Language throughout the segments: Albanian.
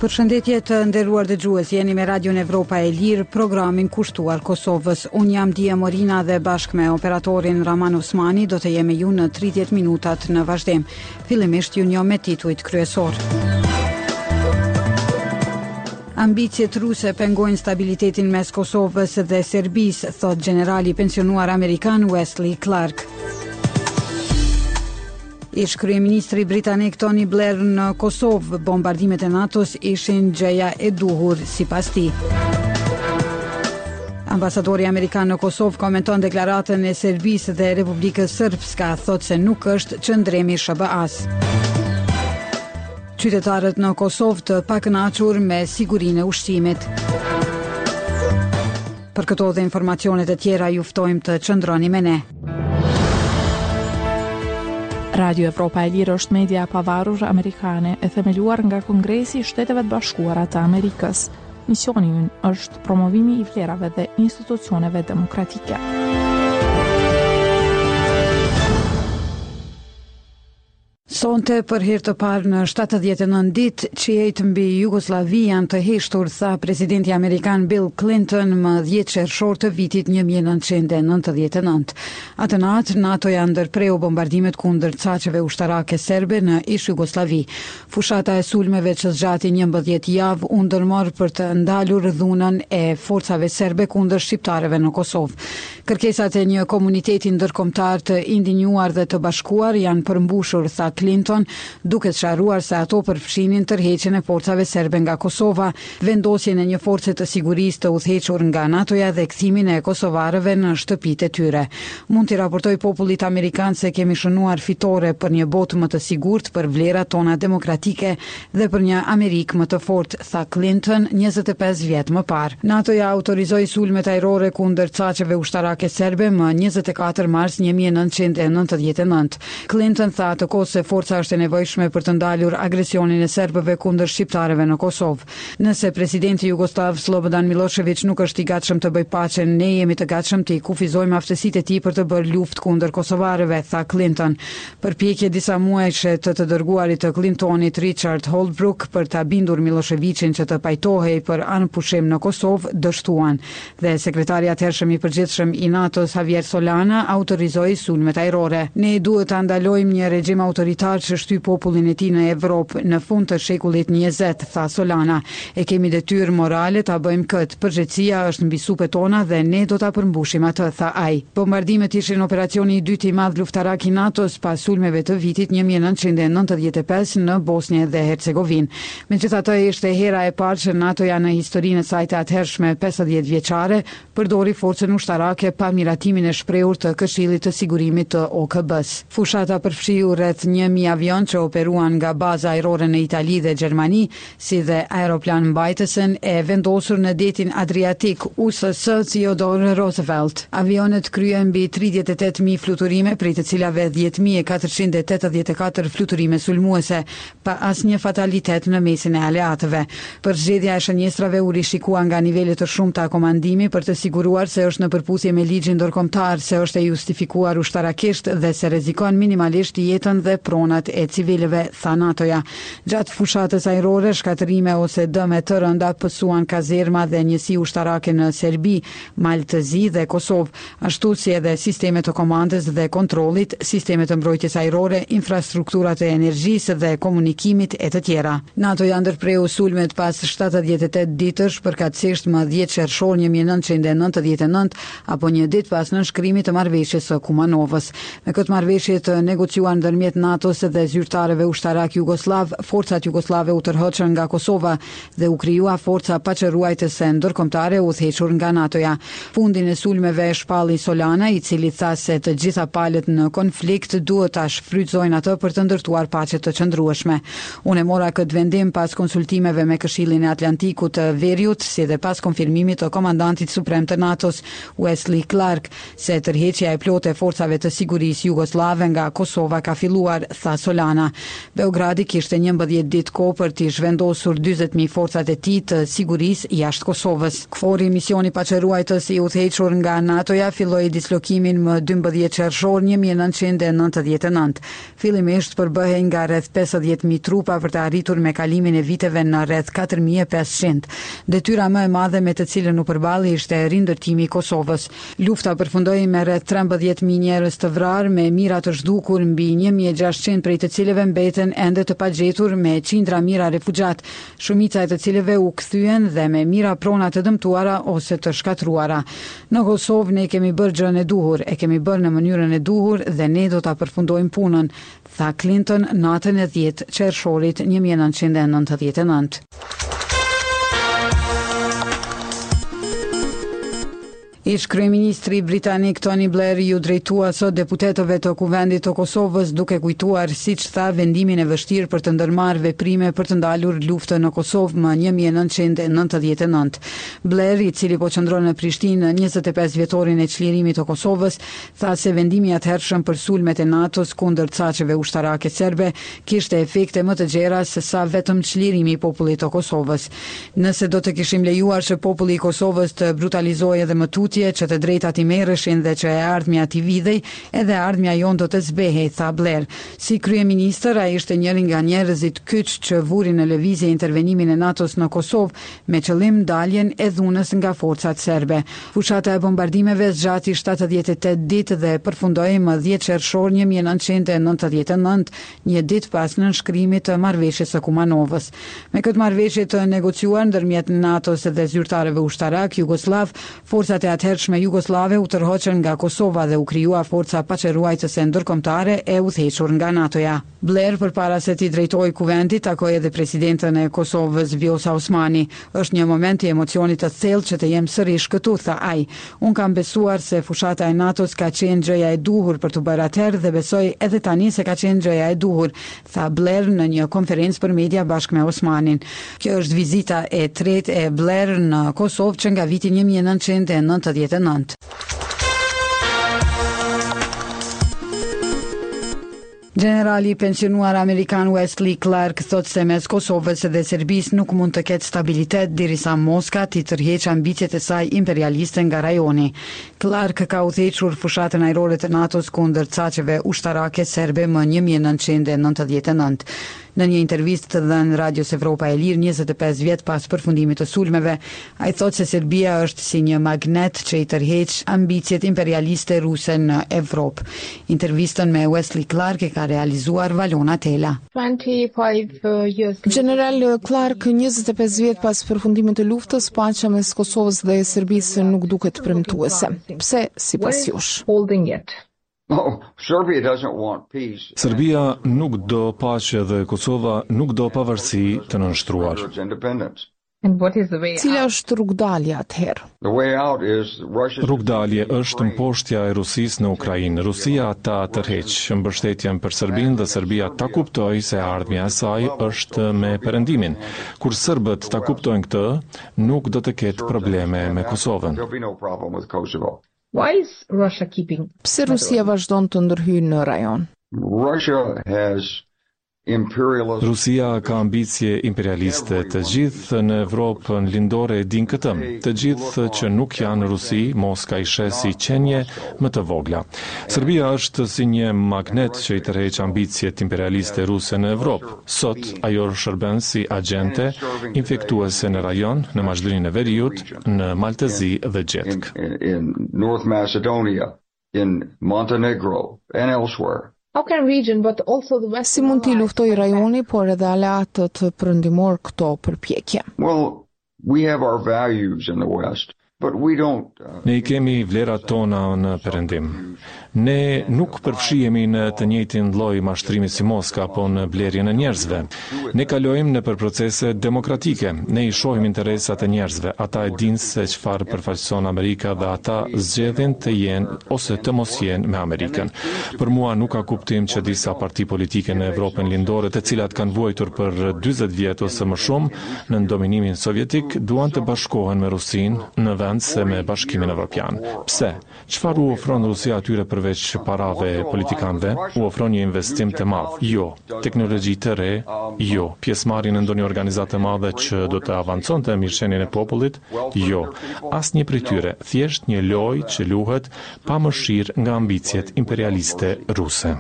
Përshëndetje të nderuar dëgjues, jeni me Radion Evropa e Lirë, programin kushtuar Kosovës. Unë jam Dia Morina dhe bashkë me operatorin Raman Osmani do të jemi ju në 30 minutat në vazhdim. Fillimisht ju njoh me titujt kryesor. Ambicjet ruse pengojnë stabilitetin mes Kosovës dhe Serbisë, thot generali pensionuar amerikan Wesley Clark. Ish kryeministri britanik Tony Blair në Kosovë, bombardimet e NATO-s ishin gjëja e duhur sipas tij. Ambasadori amerikan në Kosovë komenton deklaratën e Serbisë dhe Republikës Srpska, thotë se nuk është qëndremi SBA-s. Qytetarët në Kosovë të pakënaqur me sigurinë e ushqimit. Për këto dhe informacionet e tjera ju ftojmë të qëndroni me ne. Radio Evropa e Lirë është media e pavarur amerikane e themeluar nga Kongresi i Shteteve të Bashkuara të Amerikës. Misioni i ynë është promovimi i vlerave dhe institucioneve demokratike. Sonte për herë të parë në 79 ditë qiejt mbi Jugosllavi janë të heshtur, tha presidenti amerikan Bill Clinton më 10 qershor të vitit 1999. Atë natë NATO-ja ndërpreu bombardimet kundër caqeve ushtarake serbe në ish Jugosllavi. Fushata e sulmeve që zgjati 11 javë u ndërmor për të ndalur dhunën e forcave serbe kundër shqiptarëve në Kosovë. Kërkesat e një komuniteti ndërkombëtar të indinjuar dhe të bashkuar janë përmbushur, tha Clinton, duke sqaruar se ato përfshinin tërheqjen e forcave serbe nga Kosova, vendosjen e një force të sigurisë të udhëhequr nga NATO-ja dhe kthimin e kosovarëve në shtëpitë e tyre. Mund t'i raportoj popullit amerikan se kemi shënuar fitore për një botë më të sigurt, për vlerat tona demokratike dhe për një Amerikë më të fortë, tha Clinton 25 vjet më parë. NATO-ja autorizoi sulmet ajrore kundër caqeve ushtarake serbe më 24 mars 1999. Clinton tha të kohë se forca është e nevojshme për të ndalur agresionin e serbëve kundër shqiptarëve në Kosovë. Nëse presidenti jugoslav Slobodan Milošević nuk është i gatshëm të bëjë paqen, ne jemi të gatshëm të i kufizojmë aftësitë e tij për të bërë luftë kundër kosovarëve, tha Clinton. Përpjekje disa muajshe të dërguarit të Clintonit Richard Holbrooke për ta bindur Miloševićin që të pajtohej për anëpushim në Kosovë dështuan dhe sekretari atëhershëm i përgjithshëm i NATO-s Javier Solana autorizoi sulmet ajrore. Ne duhet ta ndalojmë një regjim autoritar që shty popullin e tij në Evropë në fund të shekullit 20, tha Solana. E kemi detyrë morale ta bëjmë këtë. Përgjegjësia është mbi supet tona dhe ne do ta përmbushim atë, tha ai. Bombardimet ishin operacioni i dytë i madh luftarak i NATO-s pas sulmeve të vitit 1995 në Bosnjë dhe Hercegovinë. Megjithatë, ishte hera e parë që NATO-ja në historinë e saj të atëhershme 50 vjeçare përdori forcën ushtarake pa miratimin e shprehur të Këshillit të Sigurimit të OKB-s. Fushata përfshiu rreth 1000 avion që operuan nga baza ajrore në Itali dhe Gjermani, si dhe aeroplan mbajtësën e vendosur në detin Adriatik USS Theodore Roosevelt. Avionet kryen mbi 38.000 fluturime, prej të cilave 10.484 fluturime sulmuese, pa asnjë fatalitet në mesin e aleatëve. Përzgjedhja e shënjestrave u rishikua nga nivele të shumta komandimi për të siguruar se është në përputhje me ligjin ndërkombëtar, se është e justifikuar ushtarakisht dhe se rrezikon minimalisht jetën dhe pronat e civilëve, tha NATO-ja. Gjatë fushatës ajrore, shkatërime ose dëme të rënda pësuan kazerma dhe njësi ushtarake në Serbi, Maltëzi dhe Kosovë, ashtu si edhe sistemet të komandës dhe kontrollit, sistemet të mbrojtjes ajrore, infrastrukturat e energjisë dhe komunikimit e të tjera. NATO-ja ndërpreu sulmet pas 78 ditësh, përkatësisht më 10 qershor 1999 apo një ditë pas nënshkrimit të marrëveshjes së Kumanovës. Me këtë marrëveshje të negociuar ndërmjet NATO-s dhe zyrtarëve ushtarak jugoslav, forcat jugoslave u tërhoqën nga Kosova dhe u krijua forca paqëruajtëse ndërkombëtare udhëhequr nga NATO-ja. Fundin e sulmeve e shpalli Solana, i cili tha se të gjitha palët në konflikt duhet ta shfrytëzojnë atë për të ndërtuar paqe të qëndrueshme. Unë mora këtë vendim pas konsultimeve me Këshillin e Atlantikut të Veriut, si dhe pas konfirmimit të komandantit suprem të NATO-s Wesley Wesley Clark se tërheqja e plotë e forcave të sigurisë jugoslave nga Kosova ka filluar, tha Solana. Beogradi kishte 11 ditë kohë për të zhvendosur 40.000 forcat e tij të sigurisë jashtë Kosovës. KFOR-i, misioni paçeruajtës i udhëhequr nga NATO-ja, filloi dislokimin më 12 qershor 1999. Fillimisht përbëhej nga rreth 50.000 trupa për të arritur me kalimin e viteve në rreth 4.500. Detyra më e madhe me të cilën u përballi ishte rindërtimi i Kosovës. Lufta përfundoi me rreth 13.000 njerëz të vrarë, me mijëra të zhdukur, mbi 1.600 prej të cilëve mbeten ende të pagjetur, me qindra mijëra refugjat, shumica e të cilëve u kthyen dhe me mijëra prona të dëmtuara ose të shkatruara. Në Kosovë ne kemi bërë gjën e duhur, e kemi bërë në mënyrën e duhur dhe ne do ta përfundojmë punën, tha Clinton natën e 10 qershorit 1999. Ish kryeministri britanik Tony Blair ju drejtua sot deputetëve të Kuvendit të Kosovës, duke kujtuar, siç tha, vendimin e vështirë për të ndërmarrë veprime për të ndalur luftën në Kosovë më 1999. Blair, i cili po qëndron në Prishtinë në 25 vjetorin e çlirimit të Kosovës, tha se vendimi i atëhershëm për sulmet e NATO-s kundër çaqeve ushtarake serbe kishte efekte më të gjera se sa vetëm çlirimi i popullit të Kosovës. Nëse do të kishim lejuar që populli i Kosovës të brutalizojë edhe më tutje, që të drejtat i merreshin dhe që e ardhmja t'i vidhej, edhe ardhmja jon do të zbehej, tha Blair. Si kryeministër, ai ishte njëri nga njerëzit kyç që vurin në lëvizje intervenimin e NATO-s në Kosovë me qëllim daljen e dhunës nga forcat serbe. Fushata e bombardimeve zgjati 78 ditë dhe përfundoi më 10 qershor 1999, një ditë pas nënshkrimit të marrëveshjes së Kumanovës. Me këtë marrëveshje të negociuar ndërmjet NATO-s dhe zyrtarëve ushtarak jugosllav, forcat e atëhershme jugoslave u tërhoqën nga Kosova dhe u krijua forca paçeruajtëse ndërkombëtare e udhëhequr nga NATO-ja. Blair, përpara se t'i drejtojë kuvendit, takoi edhe presidentën e Kosovës Vjosa Osmani. Është një moment i emocionit të thellë që të jem sërish këtu, tha ai. Unë kam besuar se fushata e NATO-s ka qenë gjëja e duhur për të bërë atëherë dhe besoj edhe tani se ka qenë gjëja e duhur, tha Blair në një konferencë për media bashkë me Osmanin. Kjo është vizita e tretë e Blair në Kosovë që nga viti 1999. Generali i pensionuar amerikan Wesley Clark thot se mes Kosovës dhe Serbisë nuk mund të ketë stabilitet derisa Moska t'i tërheqë ambicjet e saj imperialiste nga rajoni. Clark ka udhëhequr fushatën ajrore të NATO-s kundër çaqeve ushtarake serbe më 1999. Në një intervistë të dhënë Radios Evropa e Lirë 25 vjet pas përfundimit të sulmeve, ai thotë se Serbia është si një magnet që i tërheq ambicjet imperialiste ruse në Evropë. Intervistën me Wesley Clark e ka realizuar Valona Tela. General Clark, 25 vjet pas përfundimit të luftës, paqja mes Kosovës dhe Serbisë nuk duket premtuese. Pse sipas jush? Serbia nuk do paqe dhe Kosova nuk do pavarësi të nënshtruar. Cila është rrugdalja atëherë? Rrugdalje është mposhtja e Rusisë në Ukrainë. Rusia ta tërheq mbështetjen për Serbinë dhe Serbia ta kuptojë se ardhmja e saj është me perëndimin. Kur serbët ta kuptojnë këtë, nuk do të ketë probleme me Kosovën. Pse Rusia vazhdon të ndërhyjë në rajon? Rusia ka ambicie imperialiste. Të gjithë në Evropën lindore e din këtë. Të gjithë që nuk janë Rusi, Moska i sheh si qenie më të vogla. Serbia është si një magnet që i tërheq ambicjet imperialiste ruse në Evropë. Sot ajo shërben si agjente infektuese në rajon, në Maqedoninë e Veriut, në Maltezi dhe Gjetk. In North Macedonia, in Montenegro and elsewhere. Si mund t'i luftoj rajoni, por edhe aleatët perëndimor këto përpjekje? We have our values in the West, but we don't. Ne i kemi vlerat tona në perëndim. Ne nuk përfshihemi në të njëjtin lloj mashtrimi si Moska apo në blerjen e njerëzve. Ne kalojmë nëpër procese demokratike. Ne i shohim interesat e njerëzve. Ata e dinë se çfarë përfaqëson Amerika dhe ata zgjedhin të jenë ose të mos jenë me Amerikën. Për mua nuk ka kuptim që disa parti politike në Evropën lindore, të cilat kanë vuajtur për 40 vjet ose më shumë në dominimin sovjetik, duan të bashkohen me Rusinë në vend se me Bashkimin Evropian. Pse? Çfarë u ofron Rusia atyre përveç parave politikanëve? U ofron një investim të madh? Jo. Teknologji të re? Jo. Pjesëmarrje në ndonjë organizatë të madhe që do të avanconte mirëqenien e popullit? Jo. Asnjë prej tyre, thjesht një lojë që luhet pa mëshirë nga ambicjet imperialiste ruse.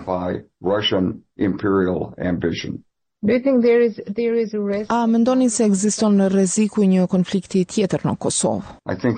A mendoni se ekziston rreziku i një konflikti tjetër në Kosovë?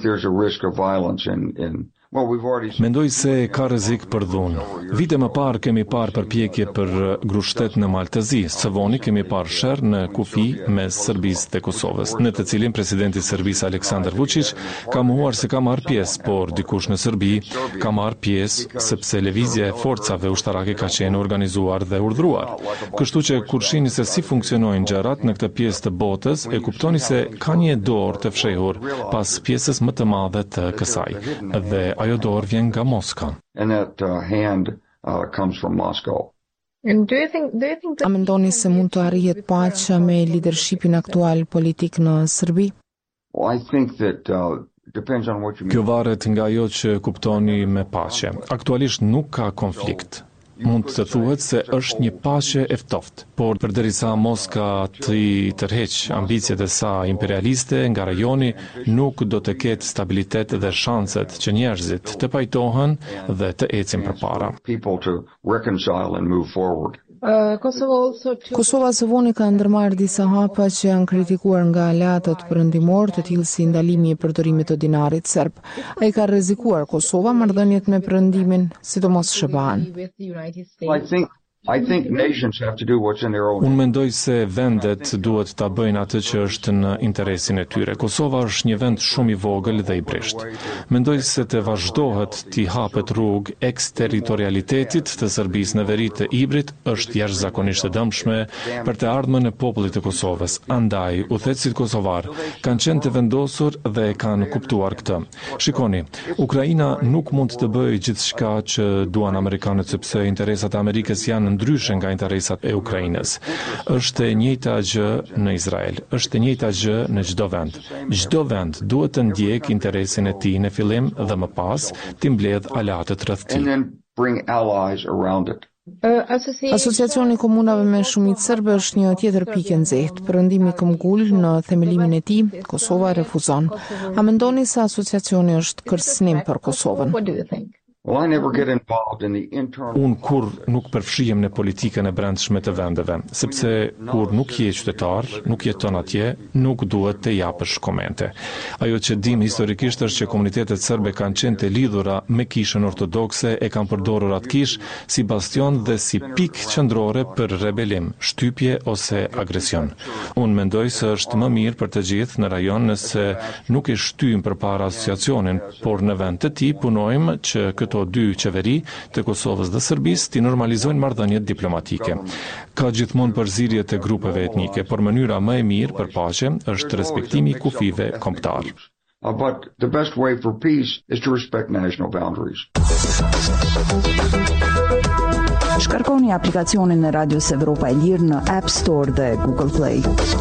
Mendoj se ka rrezik për dhunë. Vite më parë kemi parë përpjekje për grushtet në Maltezi, së voni kemi parë sherr në kufi mes Serbisë dhe Kosovës, në të cilin presidenti i Serbisë Aleksandar Vučić ka mohuar se ka marrë pjesë, por dikush në Serbi ka marrë pjesë sepse lëvizja e forcave ushtarake ka qenë organizuar dhe urdhëruar. Kështu që kur shihni se si funksionojnë gjërat në këtë pjesë të botës, e kuptoni se ka një dorë të fshehur pas pjesës më të madhe të kësaj. Dhe ajo dorë vjen nga Moska. A mendoni se mund të arrihet paqja me lidershipin aktual politik në Serbi? Kjo varet nga ajo që kuptoni me paqe. Aktualisht nuk ka konflikt. Mund të thuhet se është një paqe e ftoftë, por përderisa Moska të tërheq ambicjet e saj imperialiste nga rajoni, nuk do të ketë stabilitet dhe shanset që njerëzit të pajtohen dhe të ecin përpara. Kosova së voni ka ndërmarrë disa hapa që janë kritikuar nga aleatët perëndimor, të tillë si ndalimi i përdorimit të dinarit serb. Ai ka rrezikuar Kosova marrëdhëniet me perëndimin, sidomos SHBA-n. Unë mendoj se vendet duhet ta bëjnë atë që është në interesin e tyre. Kosova është një vend shumë i vogël dhe i brisht. Mendoj se të vazhdohet t'i hapet rrugë eksterritorialitetit të Serbisë në veri të Ibrit është jashtëzakonisht e dëmshme për të ardhmen e popullit të Kosovës. Andaj, udhëheqësit kosovar kanë qenë të vendosur dhe kanë kuptuar këtë. Shikoni, Ukraina nuk mund të bëjë gjithçka që duan amerikanët sepse interesat e Amerikës janë ndryshe nga interesat e Ukrainës. Është e njëjta gjë në Izrael, është e njëjta gjë në çdo vend. Çdo vend duhet të ndjek interesin e tij në fillim dhe më pas të mbledh aleatët rreth tij. Asociacioni Komunave me Shumicë Serbe është një tjetër pikë e nxehtë. Perëndimi këmbgul në themelimin e tij, Kosova refuzon. A mendoni se asociacioni është kërcënim për Kosovën? Unë kur nuk përfshihem në politikën e brendshme të vendeve, sepse kur nuk je qytetar, nuk jeton atje, nuk duhet të japësh komente. Ajo që dim historikisht është që komunitetet serbe kanë qenë të lidhura me kishën ortodokse, e kanë përdorur atë kishë si bastion dhe si pikë qendrore për rebelim, shtypje ose agresion. Unë mendoj se është më mirë për të gjithë në rajon nëse nuk e shtyjmë përpara asociacionin, por në vend të tij punojmë që këto dy qeveri të Kosovës dhe Serbisë të normalizojnë marrëdhëniet diplomatike. Ka gjithmonë përzierje të grupeve etnike, por mënyra më e mirë për paqe është respektimi i kufive kombëtar. But the best way for peace is to respect national boundaries. Shkarkoni aplikacionin e Radios Evropa e Lirë në App Store dhe Google Play.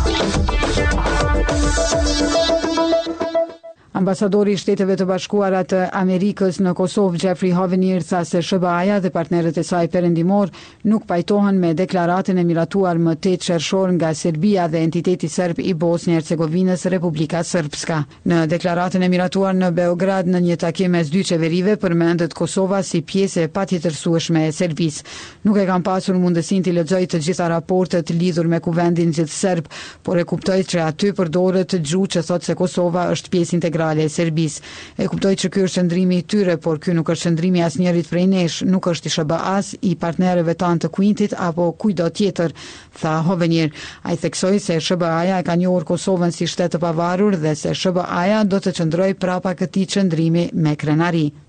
Ambasadori i Shteteve të Bashkuara të Amerikës në Kosovë, Jeffrey Hovenier, tha se SHBA-ja dhe partnerët e saj perëndimor nuk pajtohen me deklaratën e miratuar më 8 qershor nga Serbia dhe entiteti serb i Bosnjë Hercegovinës, Republika Srpska. Në deklaratën e miratuar në Beograd në një takim mes dy qeverive përmendet Kosova si pjesë e patjetërsueshme e Serbisë. Nuk e kam pasur mundësinë të lexoj të gjitha raportet lidhur me kuvendin gjithë serb, por e kuptoj që aty përdoret gjuhë që thotë se Kosova është pjesë integrale e Serbisë. E kuptoj që ky është qëndrimi i tyre, por ky nuk është qëndrimi i asnjërit prej nesh, nuk është i SHBA-s, i partnerëve tanë të Quintit apo kujdo tjetër, tha Hovenier. Ai theksoi se SHBA-ja e ka njohur Kosovën si shtet të pavarur dhe se SHBA-ja do të qëndrojë prapa këtij qëndrimi me krenari.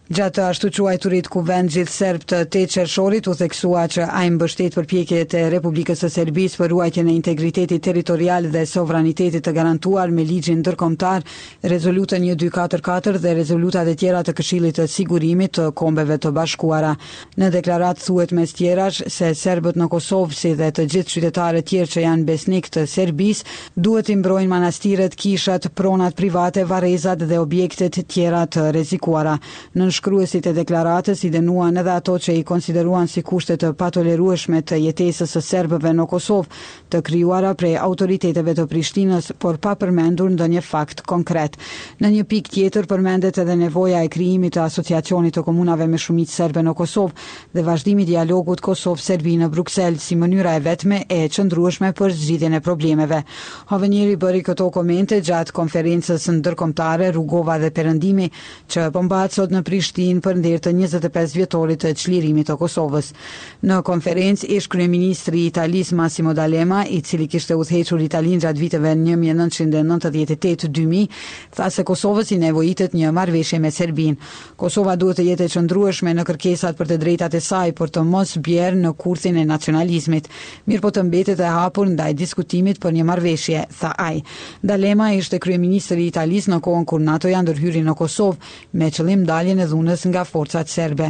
Gjatë ashtu quajturit kuvend gjithë serb të 8 qershorit u theksua që ai mbështet përpjekjet e Republikës së Serbisë për ruajtjen e integritetit territorial dhe sovranitetit të garantuar me ligjin ndërkombëtar, rezolutën 1244 dhe rezolutat e tjera të Këshillit të Sigurimit të Kombeve të Bashkuara. Në deklaratë thuhet mes tjerash se serbët në Kosovë si dhe të gjithë qytetarët tjerë që janë besnik të Serbisë duhet i mbrojnë manastiret, kishat, pronat private, varrezat dhe objektet tjera të rrezikuara. Shkruesit e deklaratës i dënuan edhe ato që i konsideruan si kushte të patolerueshme të jetesës së serbëve në Kosovë, të krijuara prej autoriteteve të Prishtinës, por pa përmendur ndonjë fakt konkret. Në një pikë tjetër përmendet edhe nevoja e krijimit të asociacionit të komunave me shumicë serbe në Kosovë dhe vazhdimi i dialogut Kosovë-Serbi në Bruksel si mënyra e vetme e qëndrueshme për zgjidhjen e problemeve. Hovenieri bëri këto komente gjatë konferencës ndërkombëtare Rrugova dhe Perëndimi që po mbahet sot në Prishtinë për nder të 25 vjetorit të çlirimit të Kosovës. Në konferencë ish kryeministri i Italisë Massimo D'Alema, i cili kishte udhëhequr Italinë gjatë viteve 1998-2000, tha se Kosovës i nevojitet një marrëveshje me Serbinë. Kosova duhet të jetë e qëndrueshme në kërkesat për të drejtat e saj për të mos bjerë në kurthin e nacionalizmit, mirëpo të mbetet e hapur ndaj diskutimit për një marrëveshje, tha ai. D'Alema ishte kryeministri i Italisë në kohën kur NATO-ja ndërhyri në Kosovë me qëllim daljen e dhunës nga forcat serbe.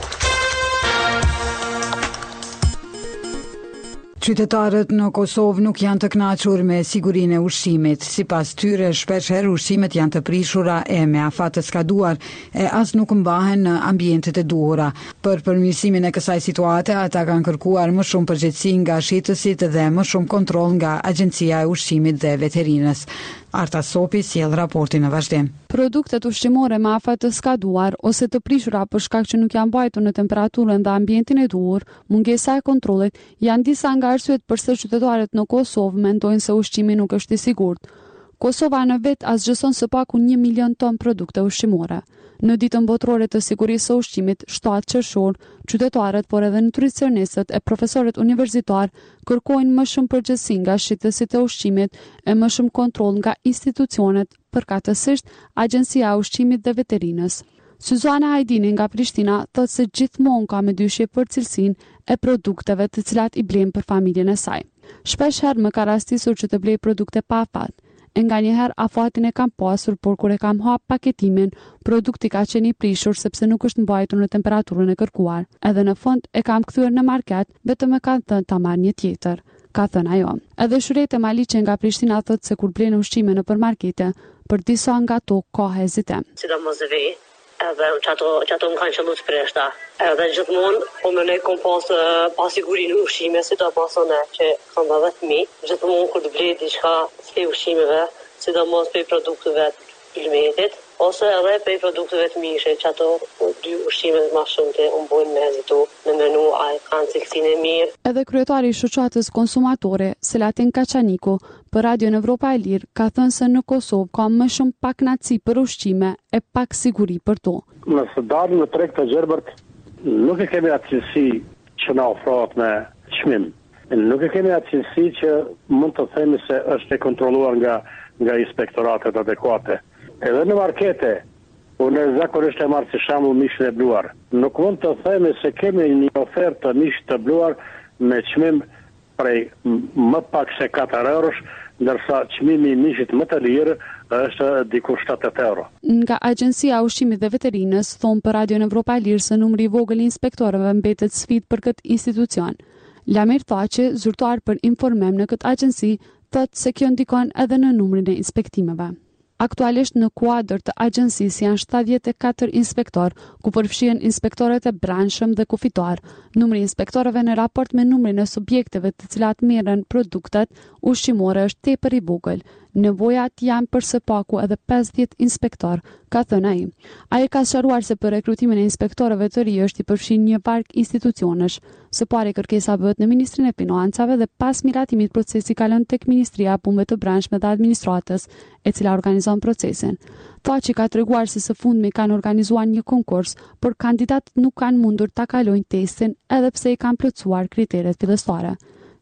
Qytetarët në Kosovë nuk janë të kënaqur me sigurinë e ushqimit. Sipas tyre, shpeshherë ushqimet janë të prishura e me afat të skaduar e as nuk mbahen në ambientet e duhura. Për përmirësimin e kësaj situate, ata kanë kërkuar më shumë përgjegjësi nga shitësit dhe më shumë kontroll nga Agjencia e Ushqimit dhe Veterinës. Arta Sopi sjell raportin në vazhdim. Produktet ushqimore me afat të skaduar ose të prishura për shkak që nuk janë mbajtur në temperaturën dhe ambientin e duhur, mungesa e kontrollit janë disa nga arsyet pse qytetarët në Kosovë mendojnë se ushqimi nuk është i sigurt. Kosova në vet asgjëson së paku 1 milion ton produkte ushqimore. Në ditën botërore të sigurisë së ushqimit, 7 qershor, qytetarët, por edhe nutricionistët e profesorët universitar kërkojnë më shumë përgjegjësi nga shitësit e ushqimit e më shumë kontroll nga institucionet, përkatësisht Agjencia e Ushqimit dhe Veterinës. Suzana Hajdini nga Prishtina thotë se gjithmonë ka me dyshje për cilësinë e produkteve të cilat i blen për familjen e saj. Shpeshherë më ka rastisur që të blej produkte pa afat. Nga njëherë afatin e kam pasur, por kur e kam hap paketimin, produkti ka qenë i prishur sepse nuk është mbajtur në temperaturën e kërkuar. Edhe në fund e kam kthyer në market, vetëm e kanë thënë ta marr një tjetër, ka thënë ajo. Edhe Shurete Maliqe nga Prishtina thotë se kur blen ushqime në markete, për disa nga to ka hezitim. Sidomos ve, edhe qato më kanë qëllu të preshta. Edhe gjithmonë, po më ne kom pas pasigurinë në ushqime, sidomos ne që kam 10 fëmijë, gjithmonë kur të blej diçka pe ushqimeve, sidomos pe produkteve të ilmetit, ose edhe pe produkteve të mishe, që ato 2 ushqimet më shumë të umbojnë me hezitu në menu, a kanë cilësinë e mirë. Edhe kryetari i shoqatës konsumatore, Selatin Kaçaniku, për Radio Evropa e Lirë, ka thënë se në Kosovë ka më shumë pakënaqësi për ushqime e pak siguri për to. Nëse dalim në treg të gjerbërt, nuk e kemi atë cilësi që na ofrohet me çmim. Nuk e kemi atë cilësi që mund të themi se është e kontrolluar nga inspektoratet adekuate. Edhe në markete, unë zakonisht e marr si shembull mishin e bluar. Nuk mund të themi se kemi një ofertë të mishit të bluar me çmim prej më pak se 4 eurosh, ndërsa çmimi i mishit më të lirë është diku 70 euro. Nga Agjencia e Ushqimit dhe Veterinës thonë për Radio Evropa e Lirë se numri i vogël i inspektorëve mbetet sfidë për këtë institucion. Lamir Thaçi, zyrtar për informim në këtë agjenci, thotë se kjo ndikon edhe në numrin e inspektimeve. Aktualisht në kuadër të agjencisë janë 74 inspektor, ku përfshihen inspektorët e brendshëm dhe kufitar. Numri i inspektorëve në raport me numrin e subjekteve të cilat merren produktet ushqimore është tepër i vogël. Nevojat janë për së paku edhe 50 inspektor, ka thënë ai. Ai ka sqaruar se për rekrutimin e inspektorëve të ri është i përfshirë një varg institucionesh. Së pari kërkesa bëhet në Ministrinë e Financave dhe pas miratimit procesi kalon tek Ministria e Punëve të Brendshme dhe Administratës, e cila organizon procesin. Thaçi ka treguar se së fundmi kanë organizuar një konkurs, por kandidatët nuk kanë mundur ta kalojnë testin edhe pse i kanë plotësuar kriteret fillestare.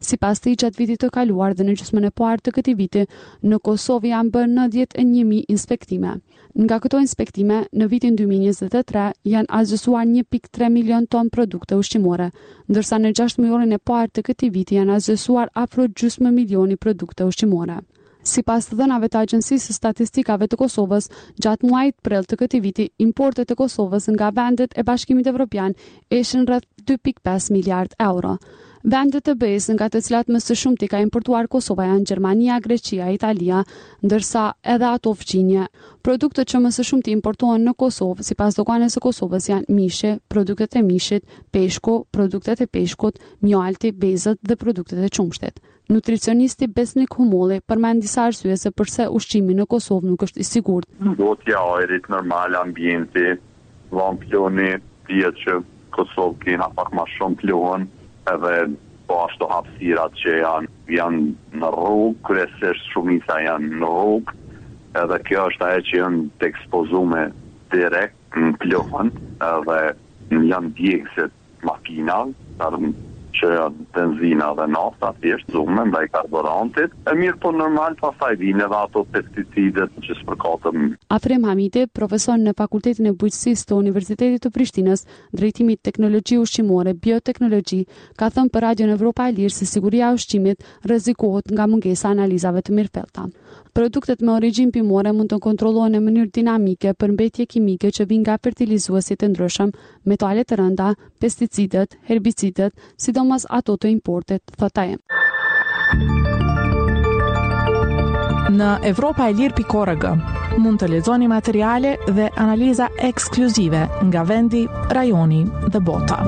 Sipas të gjatë vitit të kaluar dhe në gjysmën e parë të këtij viti, në Kosovë janë bërë 91.000 inspektime. Nga këto inspektime, në vitin 2023 janë azhësuar 1.3 milion ton produkte ushqimore, ndërsa në 6 mujorin e parë të këtij viti janë azhësuar afro gjysmë milioni produkte ushqimore. Sipas të dhënave të Agjencisë së Statistikave të Kosovës, gjatë muajit prill të këtij viti, importet e Kosovës nga vendet e Bashkimit Evropian ishin rreth 2.5 miliard euro. Vendet të BE-s nga të cilat më së shumti ka importuar Kosova janë Gjermania, Greqia, Italia, ndërsa edhe ato fqinje. Produktet që më së shumti importohen në Kosovë, sipas doganës së Kosovës, janë mishi, produktet e mishit, peshku, produktet e peshkut, mjalti, bezët dhe produktet e qumshtit. Nutricionisti Besnik Humolli përmend disa arsye se pse ushqimi në Kosovë nuk është i sigurt. Gotja e ajrit normal, ambienti, ploni, dihet që Kosovë kena pak më shumë plon, edhe po ashtu hapësirat që janë në rrugë, kryesisht shumica janë në rrugë, edhe kjo është ajo që janë të ekspozume direkt në plon, edhe janë djegësit makina, që benzina dhe nafta thjesht zume ndaj karburantit. E mirë po normal pastaj vinë edhe ato pesticidet që spërkatëm. Afrem Hamiti, profesor në Fakultetin e Bujqësisë të Universitetit të Prishtinës, drejtimit teknologji ushqimore, bioteknologji, ka thënë për Radion Evropa e Lirë se siguria e ushqimit rrezikohet nga mungesa e analizave të mirëfillta. Produktet me origjinë pimore mund të kontrollohen në mënyrë dinamike për mbetje kimike që vijnë nga fertilizuesit të ndryshëm, metalet të rënda, pesticidet, herbicidet, sidomos ato të importit, thot ai. Në evropaelir.org mund të lexoni materiale dhe analiza ekskluzive nga vendi, rajoni dhe bota.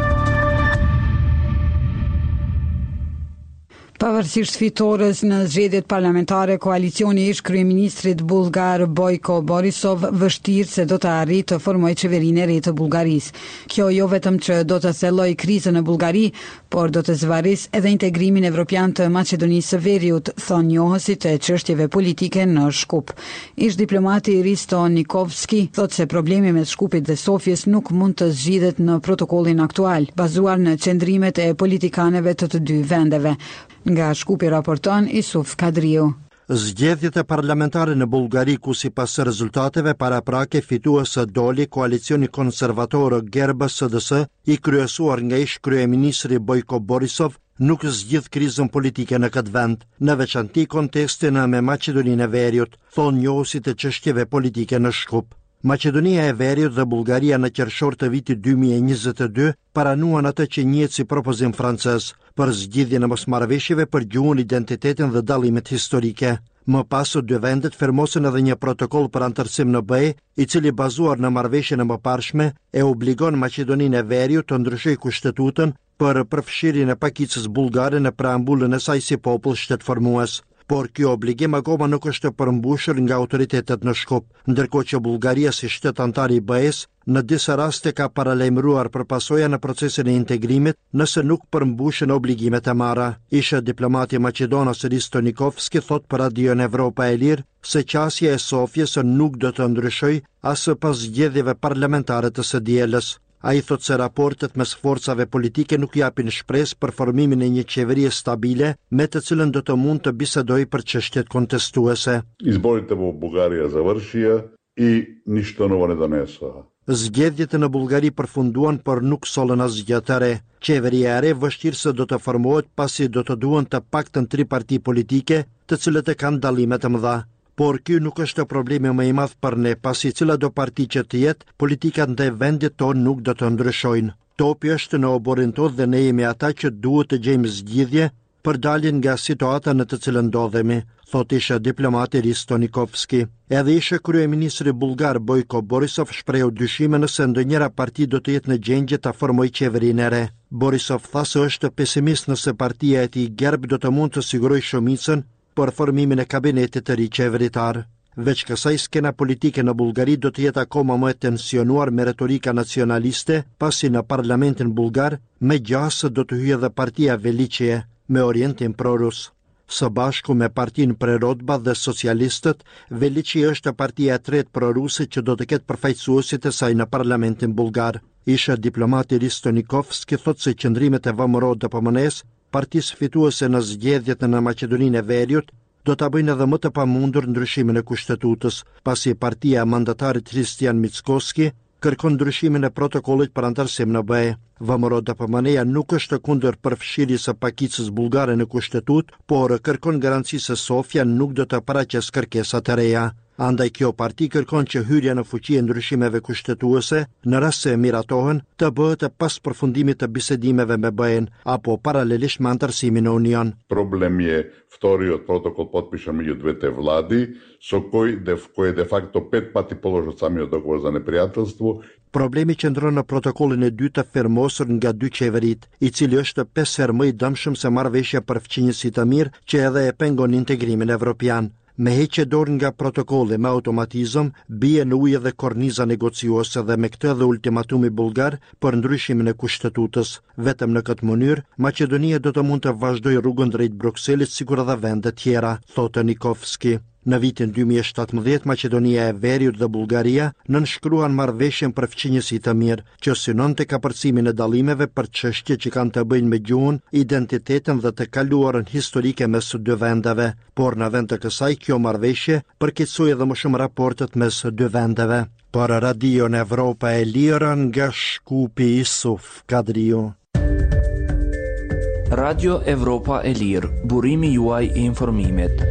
Pavarësisht fitores në zgjedhjet parlamentare, koalicioni ish kryeministrit bullgar Bojko Borisov vështirë se do të arrijë të formojë qeverinë e re të Bullgarisë. Kjo jo vetëm që do të thellojë krizën në Bullgari, por do të zvarrisë edhe integrimin evropian të Maqedonisë së Veriut, thonë njohësit e çështjeve politike në Shkup. Ish diplomati Risto Nikovski thotë se problemi me Shkupit dhe Sofjes nuk mund të zgjidhet në protokollin aktual, bazuar në qendrimet e politikanëve të dy vendeve. Nga Shkupi raporton Isuf Kadriu. Zgjedhjet e parlamentare në Bullgari, ku sipas rezultateve paraprake fituese doli koalicioni konservator GERB-SDS, i kryesuar nga ish kryeministri Bojko Borisov, nuk zgjidh krizën politike në këtë vend, në veçanti kontekstin me Maqedoninë e Veriut, thonë njohësit e çështjeve politike në Shkup. Maqedonia e Veriut dhe Bullgaria në qershor të vitit 2022 paranuan atë që njihet si propozim francez për zgjidhjen e mosmarrëveshjeve për gjuhën, identitetin dhe dallimet historike. Më pas dy vendet firmosën edhe një protokoll për anëtarësim në BE, i cili bazuar në marrëveshjen e mëparshme e obligon Maqedoninë e Veriut të ndryshojë kushtetutën për përfshirjen e pakicës bullgare në preambullën e saj si popull shtetformues. Por kjo obligim akoma nuk është përmbushur nga autoritetet në Shkup, ndërkohë që Bullgaria si shtet antar i BE-s në disa raste ka paralajmëruar për pasoja në procesin e integrimit nëse nuk përmbushen obligimet e marra. Ish diplomati maqedonas Risto Nikovski thot për Radion Evropa e Lirë se qasja e Sofjes nuk do të ndryshojë as pas zgjedhjeve parlamentare të së dielës. Ai thot se raportet mes forcave politike nuk japin shpresë për formimin e një qeverie stabile me të cilën do të mund të bisedojë për çështjet kontestuese. Izborите во Bullgaria završија и ништо ново не донеса. Zgjedhjet në Bullgari përfunduan, por nuk sollën asgjë të re. Qeveria e re vështirë se do të formohet pasi do të duhen të paktën 3 parti politike, të cilët e kanë dallime të mëdha. Por ky nuk është problemi më i madh për ne, pasi cila do parti që të jetë, politikat ndaj vendit tonë nuk do të ndryshojnë. Topi është në oborin tonë dhe ne jemi ata që duhet të gjejmë zgjidhje për daljen nga situata në të cilën ndodhemi, thot ish diplomati Risto Nikovski. Edhe ish kryeministri bullgar Bojko Borisov shprehu dyshime nëse ndonjëra parti do të jetë në gjendje ta formojë qeverinë e re. Borisov tha se është pesimist nëse partia e tij GERB do të mund të sigurojë shumicën për formimin e kabinetit të ri qeveritar. Veç kësaj, skena politike në Bullgari do të jetë akoma më e tensionuar me retorika nacionaliste, pasi në parlamentin bullgar me gjasë do të hyjë edhe partia Veliçie me orientim prorus. Së bashku me partinë Prerodba dhe socialistët, Veliçi është partia e tretë proruse që do të ketë përfaqësuesit e saj në parlamentin bullgar. Ish diplomati Risto Nikovski thot se qëndrimet e VMRO DPMNE partisë fituese në zgjedhjet në Maqedoninë e Veriut do ta bëjnë edhe më të pamundur ndryshimin e kushtetutës, pasi partia e mandatarit Hristijan Mickoski kërkon ndryshimin e protokollit për antarësim në BE. VMRO DPMNE-ja nuk është kundër përfshirjes së pakicës bullgare në kushtetutë, por kërkon garanci se Sofia nuk do të paraqes kërkesa të reja. Andaj kjo parti kërkon që hyrja në fuqi e ndryshimeve kushtetuese, në rast se miratohen, të bëhet pas përfundimit të bisedimeve me BE-n apo paralelisht me antarësimin në Union. Problem je вториот протокол подпишан меѓу двете влади, со кој де факто 5 пати положат самиот договор за непријателство. Problemi qëndron në protokollin e dytë të firmosur nga dy qeverit, i cili është 5 herë më i dëmshëm se marrëveshja për fqinjësi të mirë që edhe e pengon integrimin evropian. Me heqje dorë nga protokolli me automatizëm, bie në ujë edhe korniza negociuese dhe me këtë edhe ultimatumi bullgar për ndryshimin e kushtetutës. Vetëm në këtë mënyrë, Maqedonia do të mund të vazhdojë rrugën drejt Brukselit sikur edhe vende tjera, thotë Nikovski. Në vitin 2017, Maqedonia e Veriut dhe Bullgaria nënshkruan marrëveshjen për fqinjësi të mirë, që synonte kapërcimin e dallimeve për çështje që kanë të bëjnë me gjuhën, identitetin dhe të kaluarën historike mes së dy vendeve, por në vend të kësaj kjo marrëveshje përkeqësoi edhe më shumë raportet mes së dy vendeve. Për Radion Evropa e Lirë nga Shkupi Isuf Kadriu. Radio Evropa e Lirë, burimi juaj i informimit.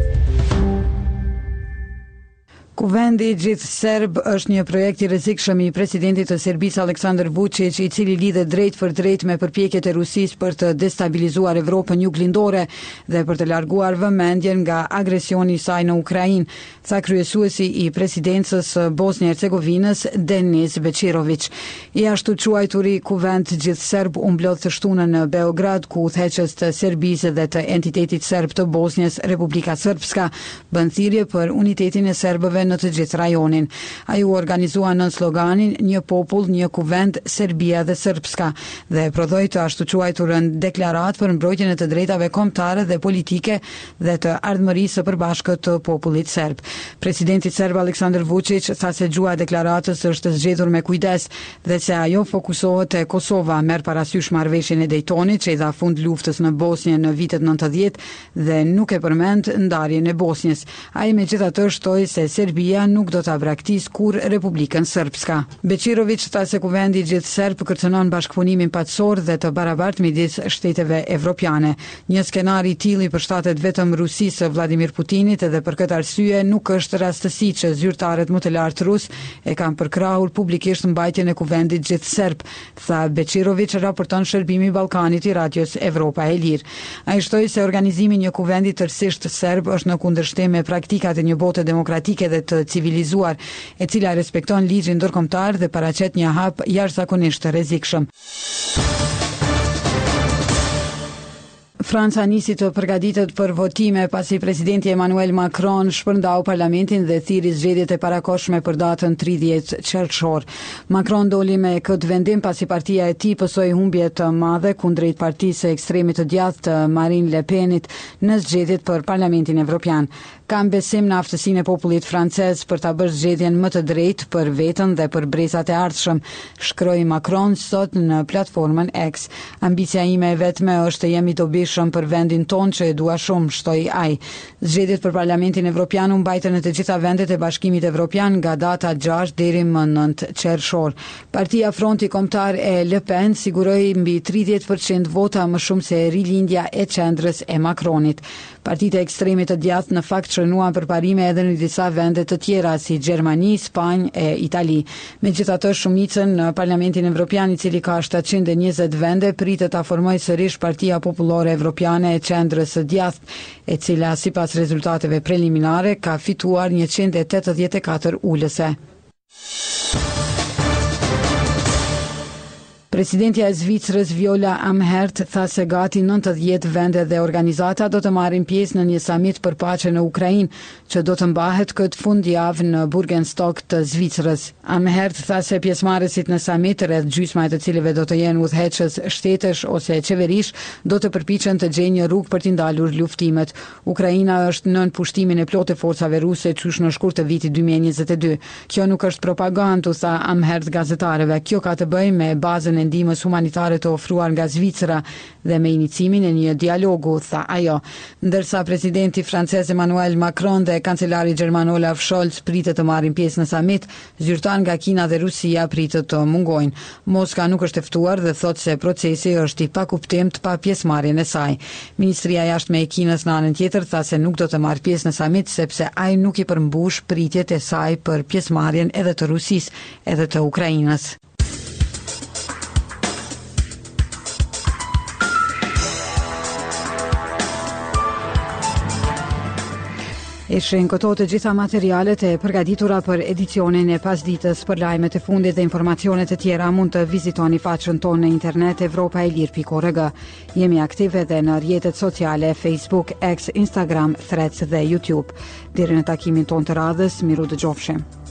Kuvendi gjithë serb është një projekt i rrezikshëm i presidentit të Serbisë Aleksandar Vučić, i cili lidhet drejt për drejt me përpjekjet e Rusisë për të destabilizuar Evropën juglindore dhe për të larguar vëmendjen nga agresioni i saj në Ukrainë, tha kryesuesi i presidencës Bosnjë-Hercegovinës Denis Beqirović. I ashtu quajturi kuvend gjithë serb u mblodh të shtunën në Beograd, ku udhëheqës të Serbisë dhe të entitetit serb të Bosnjës, Republika Srpska, bën thirrje për unitetin e serbëve në të gjithë rajonin. Ai u organizua në sloganin "Një popull, një kuvend, Serbia dhe Srpska" dhe prodhoi të ashtu quajturën deklaratë për mbrojtjen e të drejtave kombëtare dhe politike dhe të ardhmërisë së përbashkët të popullit serb. Presidenti serb Aleksandar Vučić tha se gjua e deklaratës është zgjedhur me kujdes dhe se ajo fokusohet te Kosova, merr parasysh marrëveshjen e Daytonit që i dha fund luftës në Bosnjë në vitet 90 dhe nuk e përmend ndarjen e Bosnjës. Ai megjithatë shtoi se Serbia nuk do ta braktis kur Republikën Srpska. Beqirović tha se kuvendi i gjithë serb kërcënon bashkëpunimin paqësor dhe të barabartë midis shteteve evropiane. Një skenar i tillë i përshtatet vetëm Rusisë së Vladimir Putinit dhe për këtë arsye nuk është rastësi që zyrtarët më të lartë rus e kanë përkrahur publikisht mbajtjen e kuvendit gjithë serb, tha Beqirović, raporton shërbimi i Ballkanit i Radios Evropa e Lirë. Ai shtoi se organizimi i një kuvendi tërësisht serb është në kundërshtim me praktikat e një bote demokratike dhe të civilizuar, e cila respekton ligjin ndërkombëtar dhe paraqet një hap jashtëzakonisht rrezikshëm. Franca nisi të përgatitet për votime pasi presidenti Emmanuel Macron shpërndau parlamentin dhe thiri zgjedhjet e parakohshme për datën 30 qershor. Macron doli me këtë vendim pasi partia e tij pësoi humbje të madhe kundrejt partisë së ekstremit të djathtë të Marine Le Penit në zgjedhjet për Parlamentin Evropian. Kam besim në aftësinë e popullit francez për ta bërë zgjedhjen më të drejtë për veten dhe për brezat e ardhshëm, shkroi Macron sot në platformën X. Ambicia ime e vetme është të jemi dobishëm për vendin ton që e dua shumë, shtoi ai. Zgjedhjet për Parlamentin Evropian u mbajtën në të gjitha vendet e Bashkimit Evropian nga data 6 deri më 9 qershor. Partia Fronti Kombëtar e Le Pen siguroi mbi 30% vota më shumë se rilindja e qendrës e Macronit. Partitë e ekstremit të djathtë në fakt shënuan përparime edhe në disa vende të tjera si Gjermani, Spanjë e Itali. Megjithatë, shumicën në Parlamentin Evropian, i cili ka 720 vende, pritet ta formojë sërish Partia Popullore Evropiane e qendrës së djathtë, e cila sipas rezultateve preliminare ka fituar 184 ulëse. Presidentja e Zvicrës Viola Amherd tha se gati 90 vende dhe organizata do të marrin pjesë në një samit për paqe në Ukrainë, që do të mbahet këtë fundjavë në Burgenstock të Zvicrës. Amherd tha se pjesëmarrësit në samit, rreth gjysma e të cilëve do të jenë udhëheqës shtetësh ose qeverish, do të përpiqen të gjejnë një rrugë për t'i ndalur luftimet. Ukraina është nën pushtimin e plotë forcave ruse qysh në shkurt të vitit 2022. Kjo nuk është propagandë, tha Amherd gazetarëve. Kjo ka të bëjë me bazën e e ndihmës humanitare të ofruar nga Zvicra dhe me inicimin e një dialogu, tha ajo. Ndërsa presidenti francez Emmanuel Macron dhe kancelari gjerman Olaf Scholz pritet të marrin pjesë në samit, zyrtar nga Kina dhe Rusia pritet të mungojnë. Moska nuk është e ftuar dhe thotë se procesi është i pakuptimt pa pjesëmarrjen e saj. Ministria e Jashtme e Kinës në anën tjetër tha se nuk do të marrë pjesë në samit sepse ai nuk i përmbush pritjet e saj për pjesëmarrjen edhe të Rusisë edhe të Ukrainës. Ishin këto të gjitha materialet e përgatitura për edicionin e pasditës. Për lajmet e fundit dhe informacionet e tjera mund të vizitoni faqen tonë në internet evropaelir.org. Jemi aktive edhe në rrjetet sociale Facebook, X, Instagram, Threads dhe YouTube. Deri në takimin tonë të radhës, miru dëgjofshim.